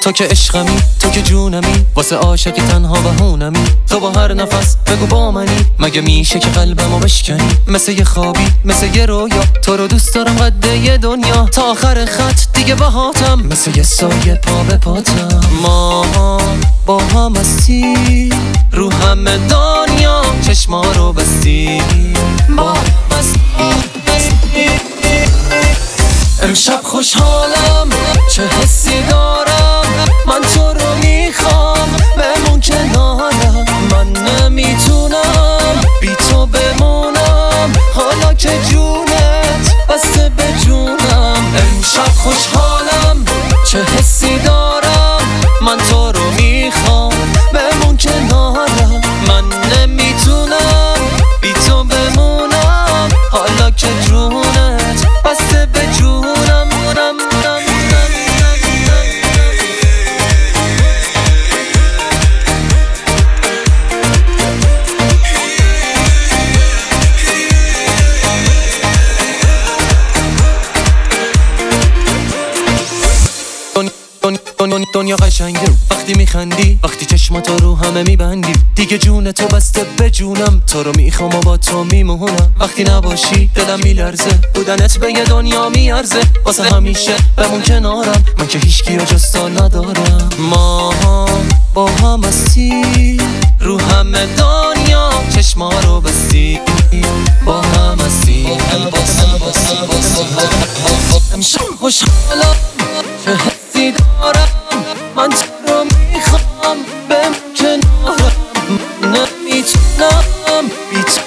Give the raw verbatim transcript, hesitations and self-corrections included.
تو که عشقمی، تو که جونمی، واسه عاشقی تنها بهونمی. تو با هر نفس بگو با منی، مگه میشه که قلبمو بشکنی؟ مثل یه خوابی، مثل یه رویا، تو رو دوست دارم قد یه دنیا. تا آخر خط دیگه باهاتم، مثل یه سایه پا به پاتم. ما با هم هستی رو همه دنیا، چشما رو بستی با هم هستی. امشب خوشحالم، چه حسی دارم، من تو رو میخوام، بمون کنارم. من نمیتونم بی تو بمونم، حالا که جونت بسته به جونم. امشب خوشحالم، چه حسی دارم، من تو رو میخوام، بمون کنارم. من نمیتونم بی تو بمونم، حالا که جونت بسته به جونم. دنیا قشنگه وقتی میخندی، وقتی چشماتو رو همه میبندی. دیگه جون تو بسته به جونم، تو رو میخوام و با تو میمونم. وقتی نباشی دلم میلرزه، بودنت به یه دنیا میارزه. واسه همیشه بمون کنارم، من که هیچکی رو جز تو ندارم. ما با هم هستی رو همه دنیا، چشما رو بستی با هم هستی. امشب خوشحالم، چه حسی دارم، من تو رو میخوام، بمون کنارم. نمیتونم بی تو